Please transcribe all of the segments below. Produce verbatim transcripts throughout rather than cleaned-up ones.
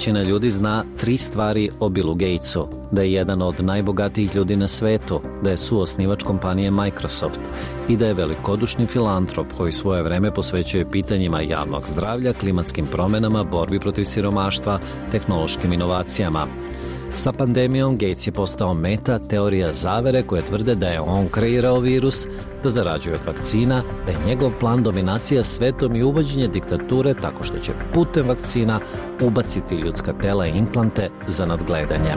većina ljudi zna tri stvari o Billu Gatesu. Da je jedan od najbogatijih ljudi na svetu, da je suosnivač kompanije Microsoft i da je velikodušni filantrop koji svoje vreme posvećuje pitanjima javnog zdravlja, klimatskim promenama, borbi protiv siromaštva, tehnološkim inovacijama. Sa pandemijom Gates je postao meta teorija zavere koje tvrde da je on kreirao virus, da zarađuje od vakcina, da je njegov plan dominacija svetom i uvođenje diktature tako što će putem vakcina ubaciti ljudska tela i implante za nadgledanje.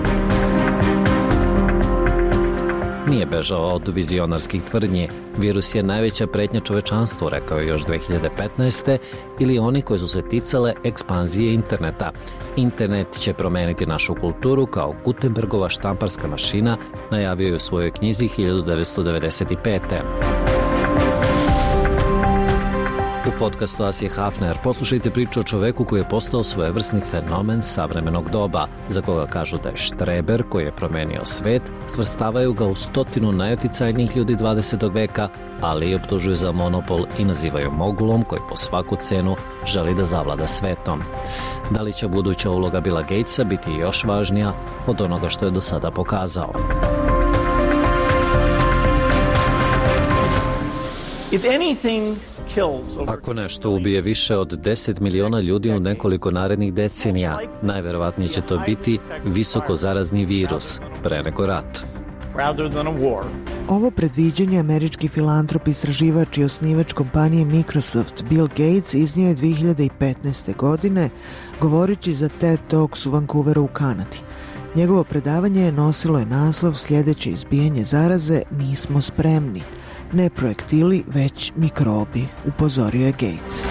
Nije bežao od vizionarskih tvrdnji. Virus je najveća pretnja čovečanstvu, rekao je još dve hiljade petnaeste. ili oni koji su se ticale ekspanzije interneta. Internet će promeniti našu kulturu kao Gutenbergova štamparska mašina, najavio je u svojoj knjizi hiljadu devetsto devedeset pete. U podcastu Asije Hafner poslušajte priču o čoveku koji je postao svojevrsni fenomen savremenog doba, za koga kažu da je štreber koji je promenio svet, svrstavaju ga u stotinu najuticajnijih ljudi dvadesetog veka, ali i optužuju za monopol i nazivaju mogulom koji po svaku cenu želi da zavlada svetom. Da li će buduća uloga Billa Gatesa biti još važnija od onoga što je do sada pokazao? If anything Ako nešto ubije više od deset miliona ljudi u nekoliko narednih decenija, najverovatnije će to biti visoko zarazni virus, pre nego rat. Ovo predviđanje američki filantrop, istraživač i osnivač kompanije Microsoft Bill Gates iznio je dve hiljade petnaeste. godine, govoreći za TED Talks u Vancouveru u Kanadi. Njegovo predavanje nosilo je naslov Sljedeće izbijanje zaraze, nismo spremni. Ne projektili, već mikrobi, upozorio je Gates.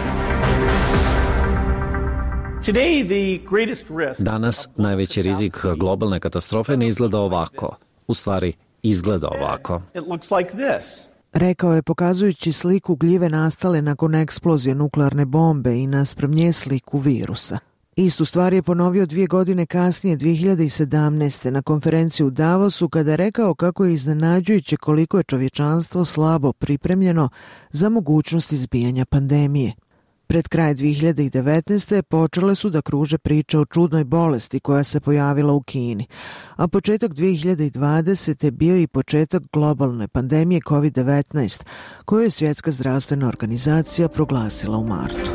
Danas najveći rizik globalne katastrofe ne izgleda ovako. U stvari, izgleda ovako. Rekao je pokazujući sliku gljive nastale nakon eksplozije nuklearne bombe i naspram nje sliku virusa. Istu stvar je ponovio dvije godine kasnije, dve hiljade sedamnaeste. na konferenciji u Davosu, kada je rekao kako je iznenađujuće koliko je čovječanstvo slabo pripremljeno za mogućnost izbijanja pandemije. Pred kraj dve hiljade devetnaeste. počele su da kruže priče o čudnoj bolesti koja se pojavila u Kini, a početak dve hiljade dvadesete. bio i početak globalne pandemije kovid devetnaest, koju je Svjetska zdravstvena organizacija proglasila u martu.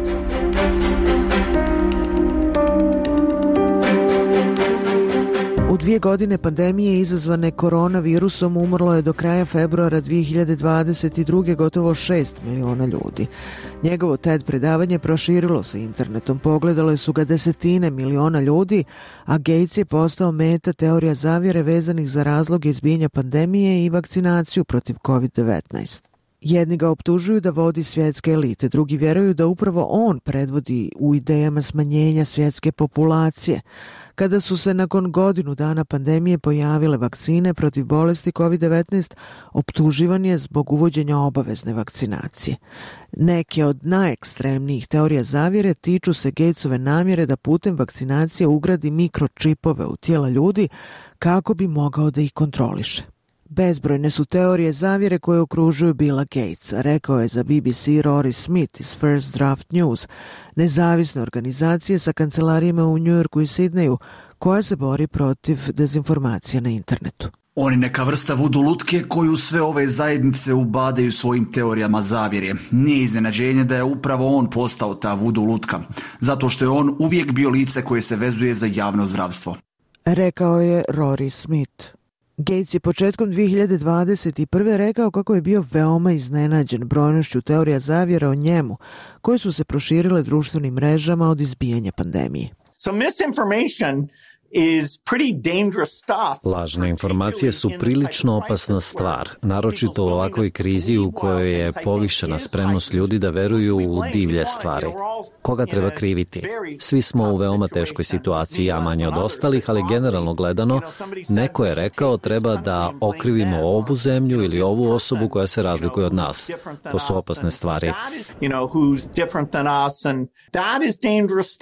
U dvije godine pandemije izazvane koronavirusom umrlo je do kraja februara dve hiljade dvadeset druge. gotovo šest miliona ljudi. Njegovo TED predavanje proširilo se internetom, pogledale su ga desetine miliona ljudi, a Gates je postao meta teorija zavjere vezanih za razloge izbijanja pandemije i vakcinaciju protiv kovid devetnaest. Jedni ga optužuju da vodi svjetske elite, drugi vjeruju da upravo on predvodi u idejama smanjenja svjetske populacije. Kada su se nakon godinu dana pandemije pojavile vakcine protiv bolesti kovid devetnaest, optuživan je zbog uvođenja obavezne vakcinacije. Neke od najekstremnijih teorija zavjere tiču se Gatesove namjere da putem vakcinacije ugradi mikročipove u tijela ljudi kako bi mogao da ih kontroliše. Bezbrojne su teorije zavjere koje okružuju Billa Gatesa, rekao je za B B C Rory Smith iz First Draft News, nezavisne organizacije sa kancelarijama u Njujorku i Sidneju, koja se bori protiv dezinformacija na internetu. On je neka vrsta vudu lutke koju sve ove zajednice ubadaju svojim teorijama zavjere. Nije iznenađenje da je upravo on postao ta vudu lutka, zato što je on uvijek bio lice koje se vezuje za javno zdravstvo. Rekao je Rory Smith. Gates je početkom dve hiljade dvadeset prve. rekao kako je bio veoma iznenađen brojnošću teorija zavjera o njemu, koje su se proširile društvenim mrežama od izbijanja pandemije. So misinformation is pretty dangerous stuff. Lažne informacije su prilično opasna stvar, naročito u ovakvoj krizi u kojoj je povišena spremnost ljudi da veruju u divlje stvari. Koga treba kriviti? Svi smo u veoma teškoj situaciji, ja manje od ostalih, ali generalno gledano, neko je rekao treba da okrivimo ovu zemlju ili ovu osobu koja se razlikuje od nas. To su opasne stvari.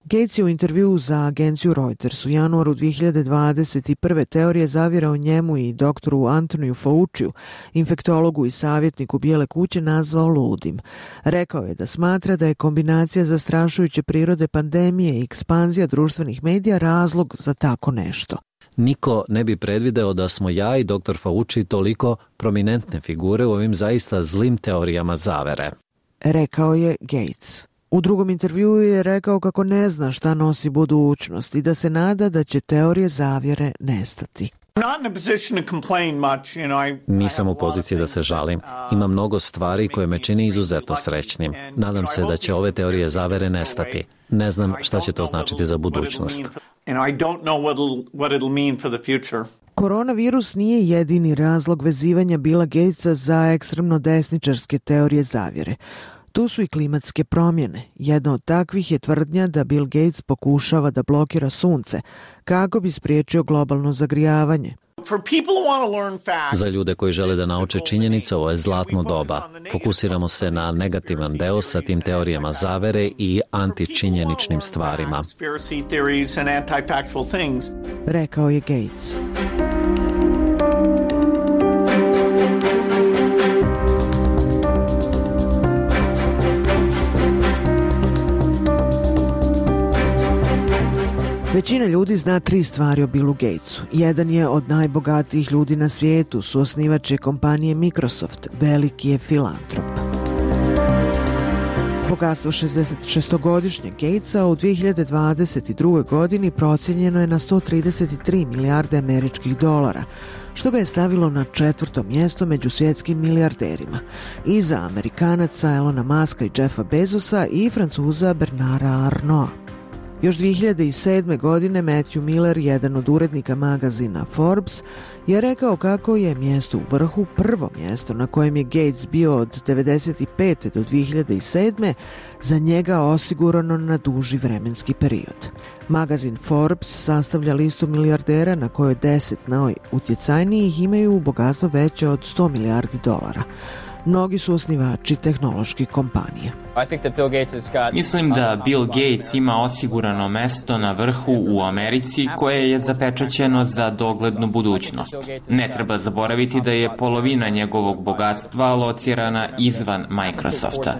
Gates je u intervjuu za agenciju Reuters u januaru dvije hiljade dvadeset prve teorije zavjera o njemu i doktoru Antoniju Fauciju, infektologu i savjetniku Bijele kuće, nazvao ludim. Rekao je da smatra da je kombinacija zastrašujuće prirode pandemije i ekspanzija društvenih medija razlog za tako nešto. Niko ne bi predvideo da smo ja i doktor Fauci toliko prominentne figure u ovim zaista zlim teorijama zavere, rekao je Gates. U drugom intervjuu je rekao kako ne zna šta nosi budućnost i da se nada da će teorije zavjere nestati. Nisam u poziciji da se žalim. Ima mnogo stvari koje me čini izuzetno srećnim. Nadam se da će ove teorije zavere nestati. Ne znam šta će to značiti za budućnost. Koronavirus nije jedini razlog vezivanja Billa Gatesa za ekstremno desničarske teorije zavjere. Tu su i klimatske promjene. Jedna od takvih je tvrdnja da Bill Gates pokušava da blokira sunce kako bi spriječio globalno zagrijavanje. Za ljude koji žele da nauče činjenice, ovo je zlatno doba. Fokusiramo se na negativan deo sa tim teorijama zavere i antičinjeničnim stvarima, rekao je Gates. Većina ljudi zna tri stvari o Billu Gatesu. Jedan je od najbogatijih ljudi na svijetu, suosnivač je kompanije Microsoft, veliki je filantrop. Bogatstvo šezdesetšestogodišnjeg Gatesa u dvije hiljade dvadeset druge. godini procijenjeno je na sto trideset tri milijarde američkih dolara, što ga je stavilo na četvrto mjesto među svjetskim milijarderima, iza Amerikanaca Elona Muska i Jeffa Bezosa i Francuza Bernarda Arnaulta. Još dvije hiljade sedme. godine Matthew Miller, jedan od urednika magazina Forbes, je rekao kako je mjesto u vrhu prvo mjesto na kojem je Gates bio od devedeset pete. do dvije hiljade sedme. za njega osigurano na duži vremenski period. Magazin Forbes sastavlja listu milijardera na kojoj deset najutjecajnijih imaju bogatstvo veće od sto milijardi dolara. Mnogi su osnivači tehnoloških kompanija. Mislim da Bill Gates ima osigurano mesto na vrhu u Americi koje je zapečaćeno za doglednu budućnost. Ne treba zaboraviti da je polovina njegovog bogatstva locirana izvan Microsofta.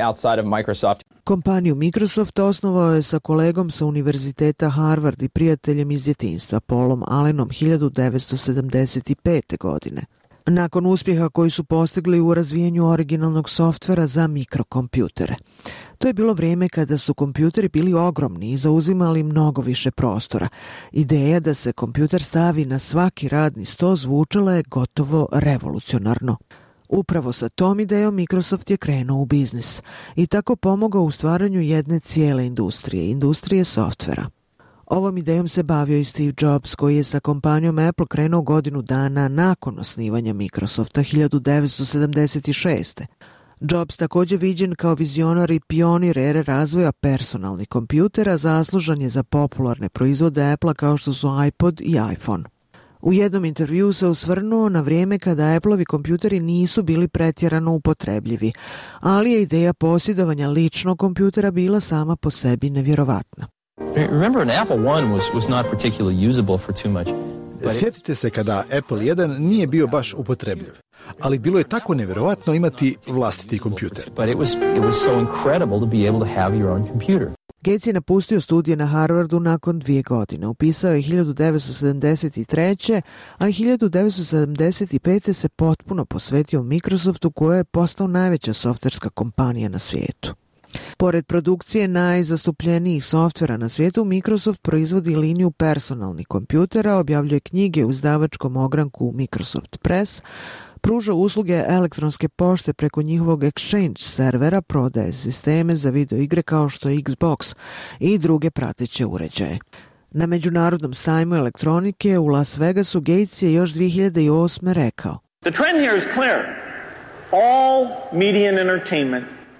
Kompaniju Microsoft osnovao je sa kolegom sa univerziteta Harvard i prijateljem iz djetinjstva Paulom Allenom hiljadu devetsto sedamdeset pete. godine. Nakon uspjeha koji su postigli u razvijanju originalnog softvera za mikrokompjutere. To je bilo vrijeme kada su kompjuteri bili ogromni i zauzimali mnogo više prostora. Ideja da se kompjuter stavi na svaki radni sto zvučala je gotovo revolucionarno. Upravo sa tom idejom Microsoft je krenuo u biznis i tako pomogao u stvaranju jedne cijele industrije, industrije softvera. Ovom idejom se bavio i Steve Jobs, koji je sa kompanijom Apple krenuo godinu dana nakon osnivanja Microsofta hiljadu devetsto sedamdeset šeste. Jobs također viđen kao vizionar i pionir ere razvoja personalnih kompjutera, zaslužan je za popularne proizvode Apple kao što su iPod i iPhone. U jednom intervjuu se osvrnuo na vrijeme kada Appleovi kompjuteri nisu bili pretjerano upotrebljivi, ali je ideja posjedovanja ličnog kompjutera bila sama po sebi nevjerovatna. Remember, an Apple one was was not particularly usable for too much. Sjetite se kada Apple jedan nije bio baš upotrebljiv, ali bilo je tako nevjerovatno imati vlastiti kompjuter. But it was it was so incredible to be able to have your own computer. Gates je napustio studije na Harvardu nakon dvije godine. Upisao je hiljadu devetsto sedamdeset treće. a hiljadu devetsto sedamdeset pete. se potpuno posvetio Microsoftu, koja je postao najveća softverska kompanija na svijetu. Pored produkcije najzastupljenijih softvera na svijetu, Microsoft proizvodi liniju personalnih kompjutera, objavljuje knjige u izdavačkom ogranku Microsoft Press, pruža usluge elektronske pošte preko njihovog Exchange servera, prodaje sisteme za video igre kao što je Xbox i druge prateće uređaje. Na međunarodnom sajmu elektronike u Las Vegasu Gates je još dvije hiljade osme. rekao: The trend here is clear. All media and entertainment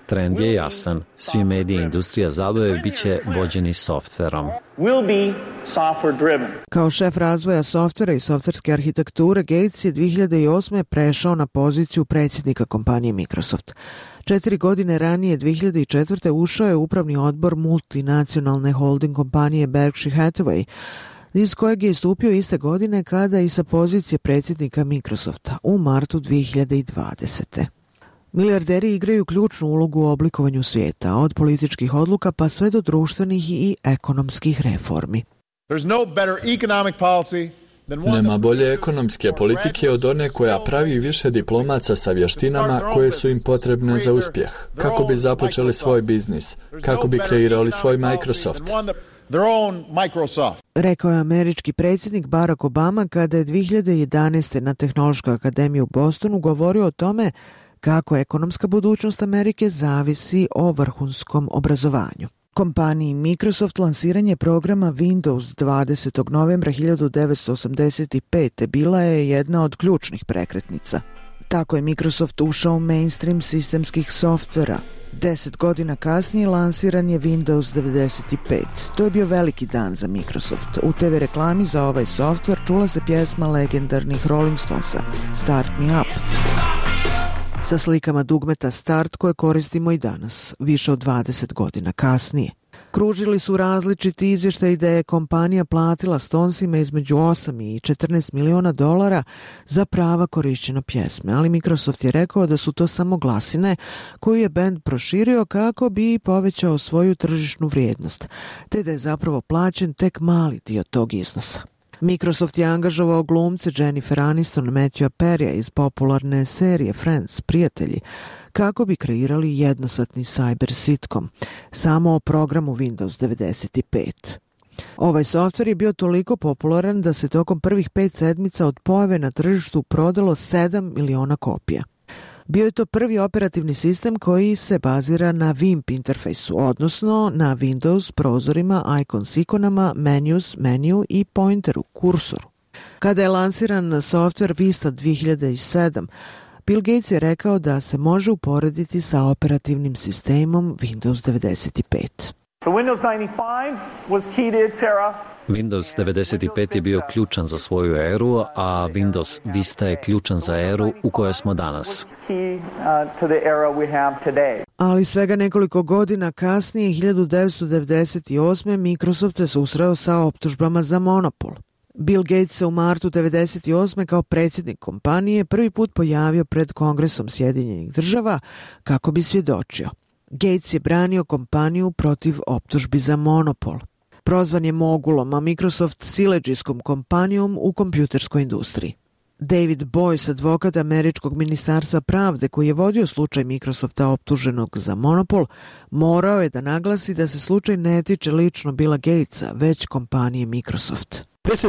Trend je jasan. Svi mediji i industrija zabave bit će vođeni softverom. Kao šef razvoja softvera i softverske arhitekture, Gates je dvije hiljade osme. prešao na poziciju predsjednika kompanije Microsoft. Četiri godine ranije, dvije hiljade četvrte. ušao je u upravni odbor multinacionalne holding kompanije Berkshire Hathaway, iz kojeg je istupio iste godine kada i sa pozicije predsjednika Microsofta u martu dvije hiljade dvadesete. Milijarderi igraju ključnu ulogu u oblikovanju svijeta, od političkih odluka pa sve do društvenih i ekonomskih reformi. Nema bolje ekonomske politike od one koja pravi više diplomaca sa vještinama koje su im potrebne za uspjeh, kako bi započeli svoj biznis, kako bi kreirali svoj Microsoft. Rekao je američki predsjednik Barack Obama kada je dvije hiljade jedanaeste. na Tehnološkoj akademiji u Bostonu govorio o tome kako ekonomska budućnost Amerike zavisi o vrhunskom obrazovanju. Kompaniji Microsoft lansiranje programa Windows dvadesetog novembra hiljadu devetsto osamdeset pete. bila je jedna od ključnih prekretnica. Tako je Microsoft ušao u mainstream sistemskih softvera. Deset godina kasnije lansiran je Windows devedeset pet. To je bio veliki dan za Microsoft. U te ve reklami za ovaj softver čula se pjesma legendarnih Rolling Stonesa Start Me Up, sa slikama dugmeta Start koje koristimo i danas, više od dvadeset godina kasnije. Kružili su različiti izvještaji da je kompanija platila Stonesima između osam i četrnaest miliona dolara za prava korišćenja pjesme, ali Microsoft je rekao da su to samo glasine koju je bend proširio kako bi povećao svoju tržišnu vrijednost, te da je zapravo plaćen tek mali dio tog iznosa. Microsoft je angažovao glumce Jennifer Aniston, Matthewa Perrya iz popularne serije Friends, Prijatelji, kako bi kreirali jednosatni cyber sitcom, samo o programu Windows devedeset pet. Ovaj softver je bio toliko popularan da se tokom prvih pet sedmica od pojave na tržištu prodalo sedam miliona kopija. Bio je to prvi operativni sistem koji se bazira na V I M P interfejsu, odnosno na Windows prozorima, icons ikonama, menus, meniju i pointeru, kursoru. Kada je lansiran softver Vista dvije hiljade sedme. Bill Gates je rekao da se može uporediti sa operativnim sistemom Windows devedeset pet. So Windows ninety-five was key to its era. Windows devedeset pet je bio ključan za svoju eru, a Windows Vista je ključan za eru u kojoj smo danas. Ali svega nekoliko godina kasnije, hiljadu devetsto devedeset osme. Microsoft se susreo sa optužbama za monopol. Bill Gates se u martu devedeset osme. kao predsjednik kompanije prvi put pojavio pred Kongresom Sjedinjenih država kako bi svjedočio. Gates je branio kompaniju protiv optužbi za monopol. Prozvan je mogulom, a Microsoft siledžijskom kompanijom u kompjuterskoj industriji. David Boyce, advokat američkog ministarstva pravde koji je vodio slučaj Microsofta optuženog za monopol, morao je da naglasi da se slučaj ne tiče lično Billa Gatesa, već kompanije Microsoft.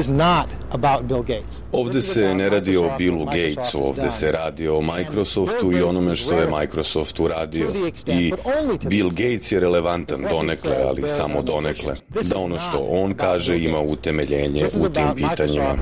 Ovdje se ne radi o Billu Gatesu, ovdje se radi o Microsoftu i onome što je Microsoft uradio. I Bill Gates je relevantan donekle, ali samo donekle. Da ono što on kaže ima utemeljenje u tim pitanjima.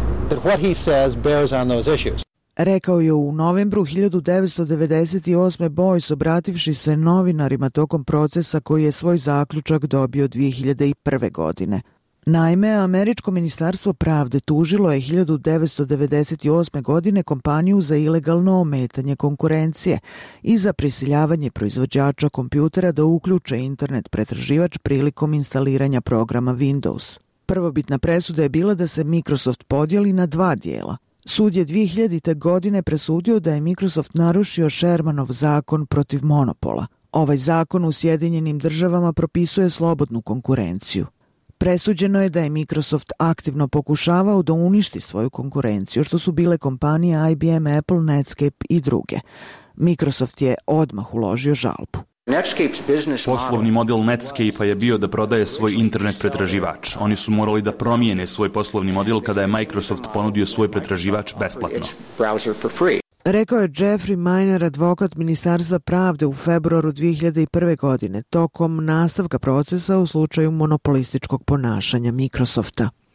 Rekao je u novembru hiljadu devetsto devedeset osme. Boyce, obrativši se novinarima tokom procesa koji je svoj zaključak dobio dvije hiljade prve. godine. Naime, američko ministarstvo pravde tužilo je hiljadu devetsto devedeset osme. godine kompaniju za ilegalno ometanje konkurencije i za prisiljavanje proizvođača kompjutera da uključe internet pretraživač prilikom instaliranja programa Windows. Prvobitna presuda je bila da se Microsoft podijeli na dva dijela. Sud je dvije hiljadite. godine presudio da je Microsoft narušio Shermanov zakon protiv monopola. Ovaj zakon u Sjedinjenim državama propisuje slobodnu konkurenciju. Presuđeno je da je Microsoft aktivno pokušavao da uništi svoju konkurenciju, što su bile kompanije I B M, Apple, Netscape i druge. Microsoft je odmah uložio žalbu. Poslovni model Netscape-a je bio da prodaje svoj internet pretraživač. Oni su morali da promijene svoj poslovni model kada je Microsoft ponudio svoj pretraživač besplatno. Rekao je Jeffrey Miner, advokat Ministarstva pravde u februaru dvije hiljade prve. godine, tokom nastavka procesa u slučaju monopolističkog ponašanja Microsofta.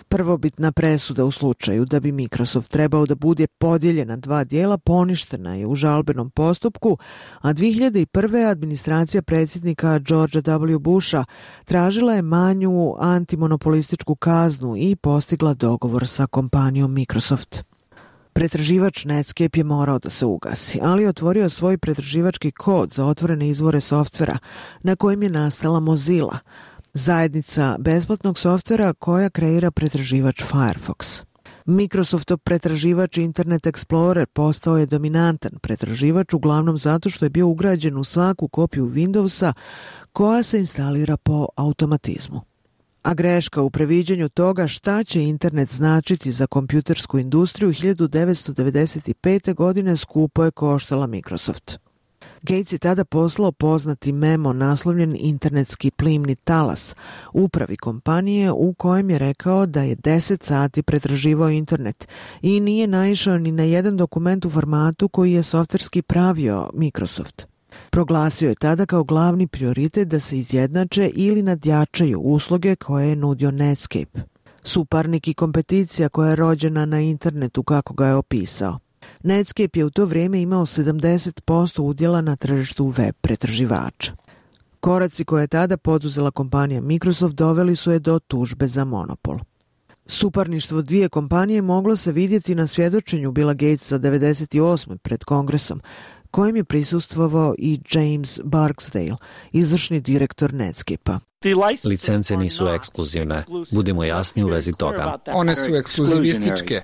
Prvobitna presuda u slučaju da bi Microsoft trebao da bude podijeljen na dva dijela poništena je u žalbenom postupku, a dvije hiljade prve. administracija predsjednika Georgea W. Busha tražila je manju antimonopolističku kaznu i postigla dogovor sa kompanijom Microsoft. Pretraživač Netscape je morao da se ugasi, ali je otvorio svoj pretraživački kod za otvorene izvore softvera na kojem je nastala Mozilla, zajednica besplatnog softvera koja kreira pretraživač Firefox. Microsoftov pretraživač Internet Explorer postao je dominantan pretraživač uglavnom zato što je bio ugrađen u svaku kopiju Windowsa koja se instalira po automatizmu. A greška u previđanju toga šta će internet značiti za kompjutersku industriju hiljadu devetsto devedeset pete. godine skupo je koštala Microsoft. Gates je tada poslao poznati memo naslovljen Internetski plimni talas upravi kompanije u kojem je rekao da je deset sati pretraživao internet i nije naišao ni na jedan dokument u formatu koji je softverski pravio Microsoft. Proglasio je tada kao glavni prioritet da se izjednače ili nadjačaju usluge koje je nudio Netscape. Suparnik i kompeticija koja je rođena na internetu kako ga je opisao. Netscape je u to vrijeme imao sedamdeset posto udjela na tržištu web pretraživača. Koraci koje je tada poduzela kompanija Microsoft doveli su je do tužbe za monopol. Suparništvo dvije kompanije moglo se vidjeti na svjedočenju Billa Gatesa devedeset osme. pred Kongresom, kojem je prisustvovao i James Barksdale, izvršni direktor Netscape-a. Licence nisu ekskluzivne. Budimo jasni u vezi toga. One su ekskluzivističke.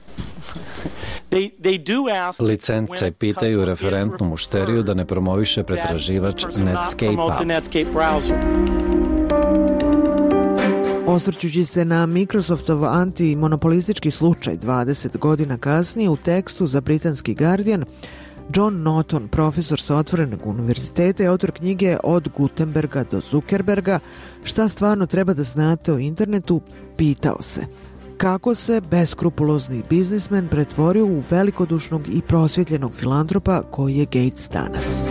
Licence pitaju referentnu mušteriju da ne promoviše pretraživač Netscape-a. Osvrćući se na Microsoftov antimonopolistički slučaj dvadeset godina kasnije u tekstu za britanski Guardian, John Norton, profesor sa Otvorenog univerziteta i autor knjige Od Gutenberga do Zuckerberga, šta stvarno treba da znate o internetu, pitao se kako se beskrupulozni biznismen pretvorio u velikodušnog i prosvjetljenog filantropa koji je Gates danas.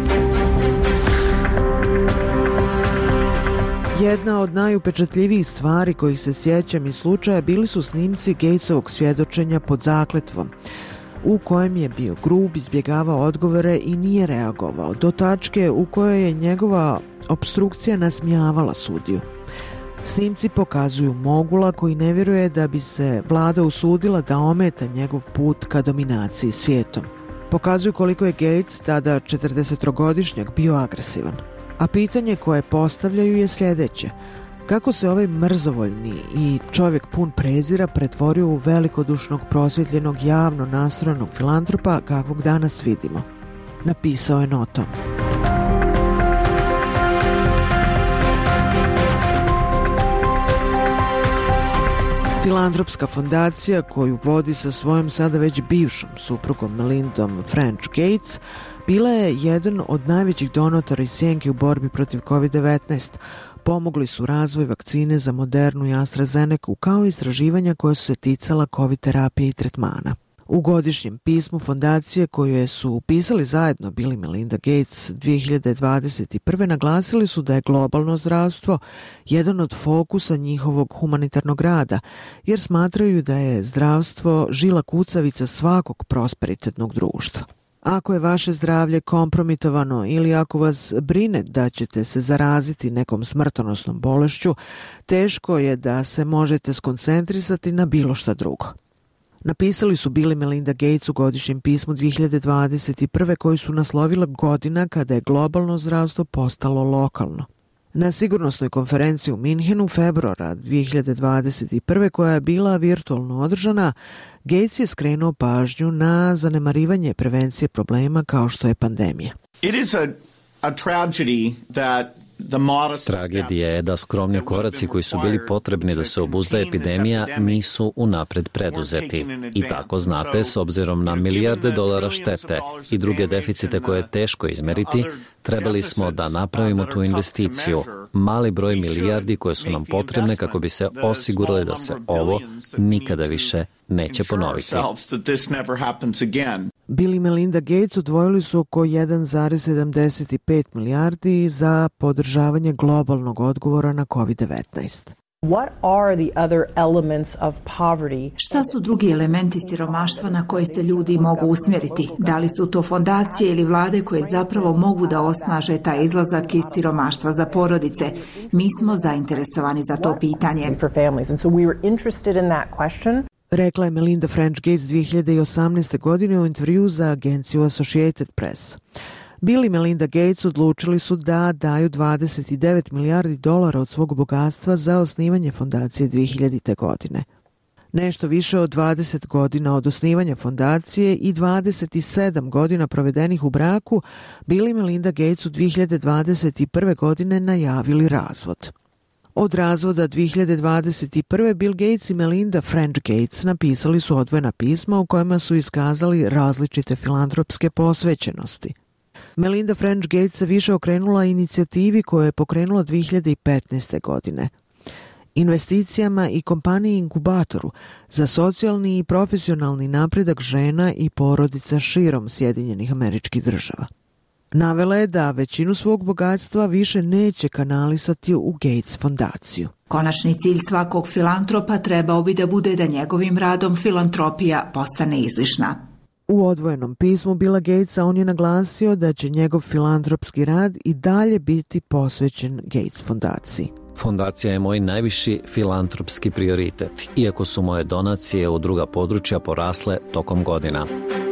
Jedna od najupečatljivijih stvari kojih se sjećam iz slučaja bili su snimci Gatesovog svjedočenja pod zakletvom, u kojem je bio grub, izbjegavao odgovore i nije reagovao, do tačke u kojoj je njegova opstrukcija nasmijavala sudiju. Snimci pokazuju mogula koji ne vjeruje da bi se vlada usudila da ometa njegov put ka dominaciji svijetom. Pokazuju koliko je Gates, tada četrdesetogodišnjak, bio agresivan. A pitanje koje postavljaju je sljedeće: kako se ovaj mrzovoljni i čovjek pun prezira pretvorio u velikodušnog, prosvjetljenog, javno nastrojenog filantropa kakvog danas vidimo? Napisao je Norton. Filantropska fondacija koju vodi sa svojom sada već bivšom suprugom Melindom French Gates bila je jedan od najvećih donatora i sjenki u borbi protiv kovid devetnaest. Pomogli su razvoj vakcine za Modernu i AstraZeneca, kao i istraživanja koje su se ticala COVID terapije i tretmana. U godišnjem pismu fondacije koje su upisali zajedno Bill i Melinda Gates dvije hiljade dvadeset prve. naglasili su da je globalno zdravstvo jedan od fokusa njihovog humanitarnog rada, jer smatraju da je zdravstvo žila kucavica svakog prosperitetnog društva. Ako je vaše zdravlje kompromitovano ili ako vas brine da ćete se zaraziti nekom smrtonosnom bolešću, teško je da se možete skoncentrisati na bilo šta drugo. Napisali su Bill i Melinda Gates u godišnjem pismu dvije hiljade dvadeset prve. koji su naslovila godina kada je globalno zdravstvo postalo lokalno. Na sigurnosnoj konferenciji u Minhenu februara dvije hiljade dvadeset prve. koja je bila virtualno održana, Gates je skrenuo pažnju na zanemarivanje prevencije problema kao što je pandemija. It is a, a tragedy that Tragedija je da skromni koraci koji su bili potrebni da se obuzda epidemija nisu unapred preduzeti. I tako znate, s obzirom na milijarde dolara štete i druge deficite koje je teško izmeriti, trebali smo da napravimo tu investiciju, mali broj milijardi koje su nam potrebne kako bi se osigurali da se ovo nikada više neće ponoviti. Bill i Melinda Gates odvojili su oko jedan zarez sedamdeset pet milijardi za podržavanje globalnog odgovora na kovid devetnaest. What are the other elements of poverty? Šta su drugi elementi siromaštva na koje se ljudi mogu usmjeriti? Da li su to fondacije ili vlade koje zapravo mogu da osnaže taj izlazak iz siromaštva za porodice? Mi smo zainteresovani za to pitanje. Rekla je Melinda French Gates dvije hiljade osamnaeste. godine u intervju za agenciju Associated Press. Bill i Melinda Gates odlučili su da daju dvadeset devet milijardi dolara od svog bogatstva za osnivanje fondacije dvije hiljadite. godine. Nešto više od dvadeset godina od osnivanja fondacije i dvadeset sedam godina provedenih u braku, Bill i Melinda Gates u dvije hiljade dvadeset prve. godine najavili razvod. Od razvoda dvije hiljade dvadeset prve. Bill Gates i Melinda French Gates napisali su odvojena pisma u kojima su iskazali različite filantropske posvećenosti. Melinda French Gates se više okrenula inicijativi koju je pokrenula dvije hiljade petnaeste. godine. Investicijama i kompaniji inkubatoru za socijalni i profesionalni napredak žena i porodica širom Sjedinjenih Američkih Država. Navela je da većinu svog bogatstva više neće kanalisati u Gates fondaciju. Konačni cilj svakog filantropa trebao bi da bude da njegovim radom filantropija postane izlišna. U odvojenom pismu Billa Gatesa on je naglasio da će njegov filantropski rad i dalje biti posvećen Gates fondaciji. Fondacija je moj najviši filantropski prioritet, iako su moje donacije u druga područja porasle tokom godina.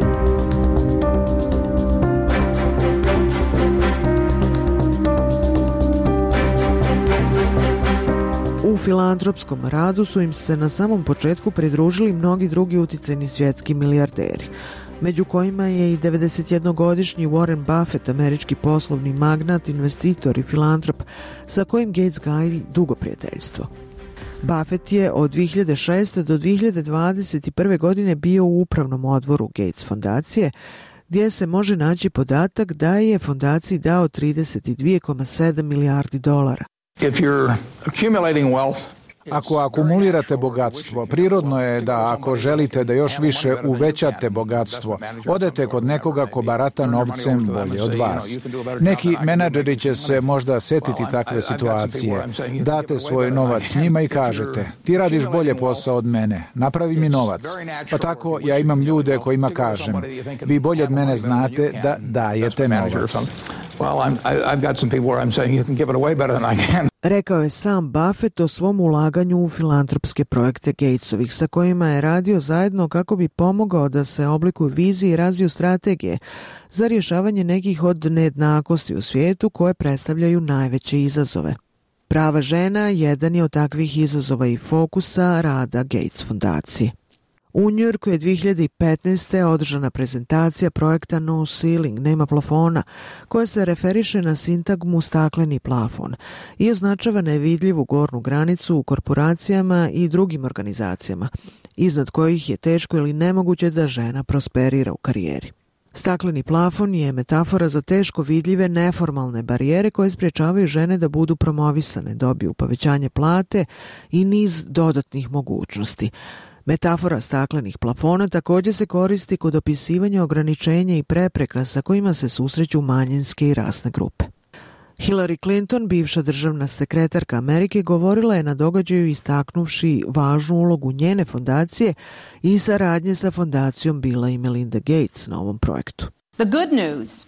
U filantropskom radu su im se na samom početku pridružili mnogi drugi uticajni svjetski milijarderi, među kojima je i devedesetjednogodišnji Warren Buffett, američki poslovni magnat, investitor i filantrop, sa kojim Gates gaji dugo prijateljstvo. Buffett je od dvije hiljade šeste. do dvije hiljade dvadeset prve. godine bio u upravnom odboru Gates fondacije, gdje se može naći podatak da je fondaciji dao trideset dvije zarez sedam milijardi dolara. If you're accumulating wealth, ako akumulirate bogatstvo, prirodno je da ako želite da još više uvećate bogatstvo, odete kod nekoga ko barata novcem bolje od vas. Neki menadžeri će se možda setiti takve situacije. Date svoj novac njima i kažete, ti radiš bolje posao od mene, napravi mi novac. Pa tako ja imam ljude kojima kažem, vi bolje od mene znate da dajete novac. Well, I'm, I've got some people where I'm saying you can give it away better than I can. Rekao je sam Buffett o svom ulaganju u filantropske projekte Gatesovih, sa kojima je radio zajedno kako bi pomogao da se oblikuju vizije i razviju strategije za rješavanje nekih od nejednakosti u svijetu koje predstavljaju najveće izazove. Prava žena jedan je od takvih izazova i fokusa rada Gates fondacije. U Njujorku je dvije hiljade petnaeste. održana prezentacija projekta No Ceiling, nema plafona, koja se referiše na sintagmu stakleni plafon i označava nevidljivu gornju granicu u korporacijama i drugim organizacijama, iznad kojih je teško ili nemoguće da žena prosperira u karijeri. Stakleni plafon je metafora za teško vidljive neformalne barijere koje sprječavaju žene da budu promovisane, dobiju povećanje plate i niz dodatnih mogućnosti. Metafora staklenih plafona također se koristi kod opisivanja ograničenja i prepreka sa kojima se susreću manjinske i rasne grupe. Hillary Clinton, bivša državna sekretarka Amerike, govorila je na događaju istaknuvši važnu ulogu njene fondacije i saradnje sa fondacijom Billa i Melinda Gates na ovom projektu. The good news.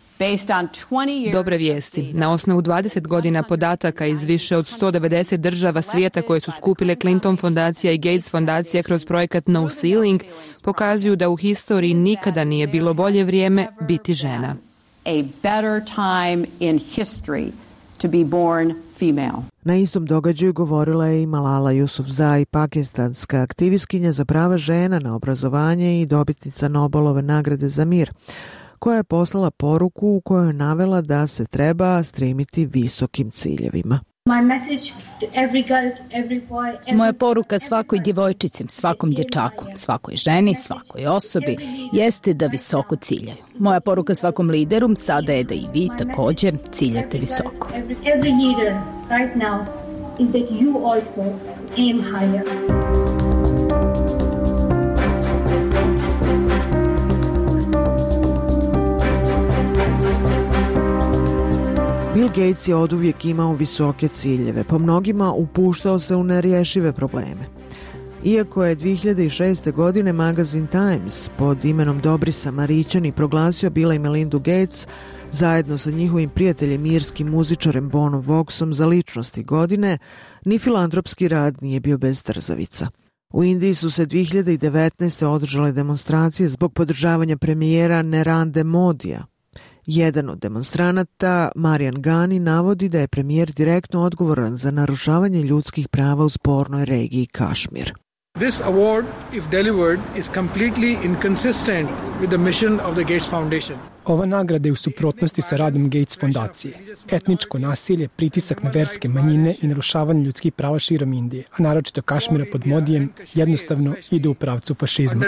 Dobre vijesti. Na osnovu dvadeset godina podataka iz više od sto devedeset država svijeta koje su skupile Clinton fondacija i Gates fondacija kroz projekat No Ceiling pokazuju da u historiji nikada nije bilo bolje vrijeme biti žena. A better time in history to be born female. Na istom događaju govorila je i Malala Yousafzai, pakistanska aktivistkinja za prava žena, na obrazovanje i dobitnica Nobelove nagrade za mir, koja je poslala poruku u kojoj je navela da se treba stremiti visokim ciljevima. Moja poruka svakoj djevojčici, svakom dječaku, svakoj ženi, svakoj osobi jeste da visoko ciljaju. Moja poruka svakom lideru sada je da i vi također ciljate visoko. Bill Bill Gates je oduvijek imao visoke ciljeve, po mnogima upuštao se u nerješive probleme. Iako je dvije hiljade šeste. godine magazin Times pod imenom Dobri Samarićani proglasio Billa i Melindu Gates zajedno sa njihovim prijateljem irskim muzičarem Bonom Voxom za ličnosti godine, ni filantropski rad nije bio bez trzavica. U Indiji su se dvije hiljade devetnaeste. održale demonstracije zbog podržavanja premijera Narendra Modija. Jedan od demonstranata, Marian Gani, navodi da je premijer direktno odgovoran za narušavanje ljudskih prava u spornoj regiji Kašmir. This award, if delivered, is completely inconsistent with the mission of the Gates Foundation. Ova nagrada je u suprotnosti sa radom Gates fondacije. Etničko nasilje, pritisak na verske manjine i narušavanje ljudskih prava širom Indije, a naročito Kašmira pod Modijem, jednostavno ide u pravcu fašizma.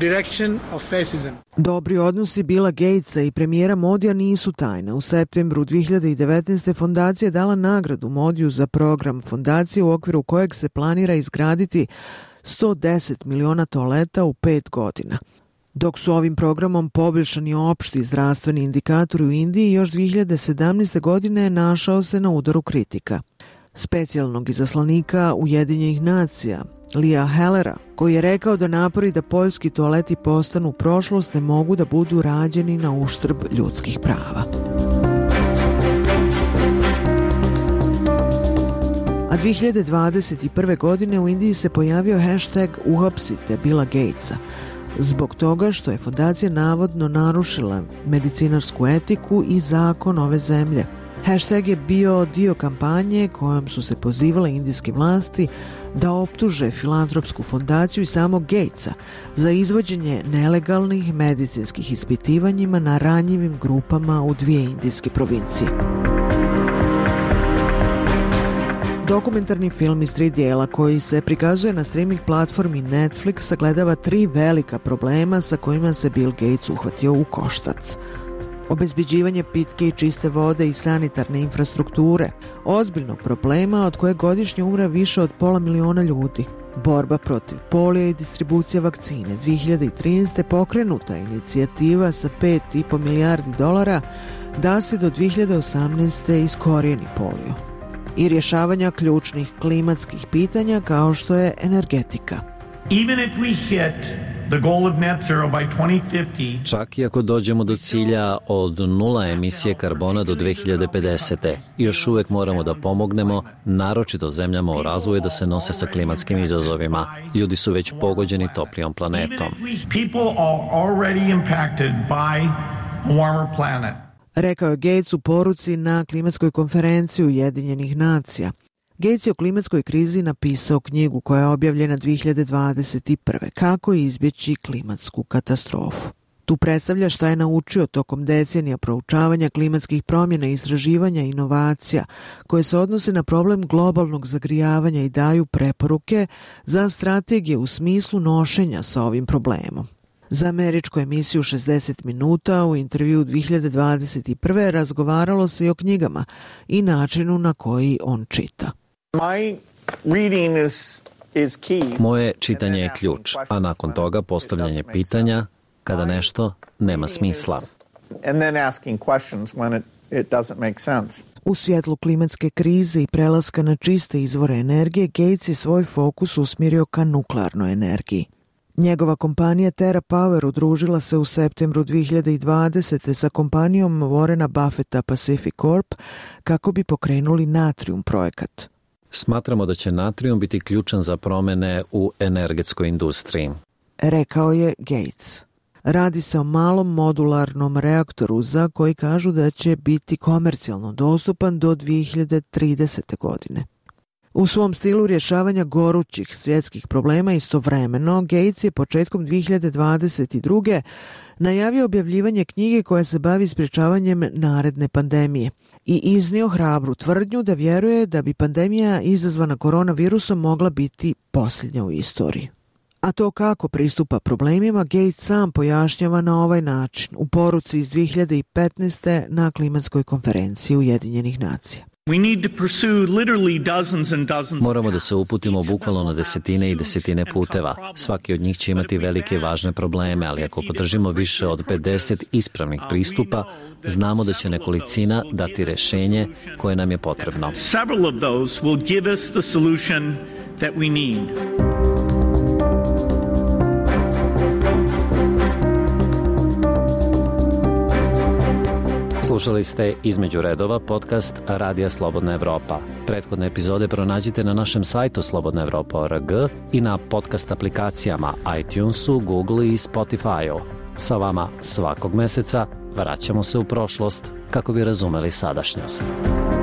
Dobri odnosi Billa Gatesa i premijera Modija nisu tajne. U septembru dvije hiljade devetnaeste. fondacija je dala nagradu Modiju za program fondacije u okviru kojeg se planira izgraditi sto deset miliona toaleta u pet godina. Dok su ovim programom poboljšani opšti zdravstveni indikatori u Indiji, još dvije hiljade sedamnaeste. godine našao se na udaru kritika. Specijalnog izaslanika Ujedinjenih nacija, Lia Hellera, koji je rekao da napori da poljski toaleti postanu prošlost ne mogu da budu rađeni na uštrb ljudskih prava. A dvije hiljade dvadeset prve. godine u Indiji se pojavio hashtag uhapsite Billa Gatesa, zbog toga što je fondacija navodno narušila medicinarsku etiku i zakon ove zemlje. Hashtag je bio dio kampanje kojom su se pozivale indijske vlasti da optuže filantropsku fondaciju i samog Gatesa za izvođenje nelegalnih medicinskih ispitivanjima na ranjivim grupama u dvije indijske provincije. Dokumentarni film iz tri dijela koji se prikazuje na streaming platformi Netflix sagledava tri velika problema sa kojima se Bill Gates uhvatio u koštac. Obezbeđivanje pitke i čiste vode i sanitarne infrastrukture, ozbiljnog problema od koje godišnje umre više od pola miliona ljudi. Borba protiv polija i distribucija vakcine. dvije hiljade trinaeste. pokrenuta inicijativa sa pet i po milijardi dolara da se do dvije hiljade osamnaeste. iskorijeni polio. I rješavanja ključnih klimatskih pitanja kao što je energetika. Even if we hit the goal of net zero by twenty fifty, čak i ako dođemo do cilja od nula emisije karbona do dvije hiljade pedesete. još uvek moramo da pomognemo, naročito zemljama u razvoju, da se nose sa klimatskim izazovima. Ljudi su već pogođeni toplijom planetom. people are already impacted by a warmer planet. Rekao je Gates u poruci na klimatskoj konferenciji Ujedinjenih nacija. Gates je o klimatskoj krizi napisao knjigu koja je objavljena dvije hiljade dvadeset prve. Kako izbjeći klimatsku katastrofu. Tu predstavlja šta je naučio tokom decenija proučavanja klimatskih promjena, istraživanja i inovacija koje se odnose na problem globalnog zagrijavanja i daju preporuke za strategije u smislu nošenja sa ovim problemom. Za američku emisiju šezdeset minuta u intervju dvije hiljade dvadeset prve. razgovaralo se i o knjigama i načinu na koji on čita. Moje čitanje je ključ, a nakon toga postavljanje pitanja kada nešto nema smisla. U svjetlu klimatske krize i prelaska na čiste izvore energije, Gates je svoj fokus usmjerio ka nuklearnoj energiji. Njegova kompanija TerraPower udružila se u septembru dvije hiljade dvadesete. sa kompanijom Warrena Buffetta Pacific Corp kako bi pokrenuli Natrium projekat. Smatramo da će Natrium biti ključan za promjene u energetskoj industriji, rekao je Gates. Radi se o malom modularnom reaktoru za koji kažu da će biti komercijalno dostupan do dvije hiljade tridesete. godine. U svom stilu rješavanja gorućih svjetskih problema istovremeno, Gates je početkom dvije hiljade dvadeset druge. najavio objavljivanje knjige koja se bavi sprječavanjem naredne pandemije i iznio hrabru tvrdnju da vjeruje da bi pandemija izazvana koronavirusom mogla biti posljednja u istoriji. A to kako pristupa problemima, Gates sam pojašnjava na ovaj način u poruci iz dvije hiljade petnaeste. na klimatskoj konferenciji Ujedinjenih nacija. Moramo da se uputimo bukvalno na desetine i desetine puteva. Svaki od njih će imati velike i važne probleme, ali ako podržimo više od pedeset ispravnih pristupa, znamo da će nekolicina dati rešenje koje nam je potrebno. Several of those will give us the solution that we need. Slušali ste Između redova, podcast Radija Slobodna Evropa. Prethodne epizode pronađite na našem sajtu slobodna evropa tačka org i na podcast aplikacijama iTunesu, Google i Spotify-u. Sa vama svakog meseca vraćamo se u prošlost kako bi razumeli sadašnjost.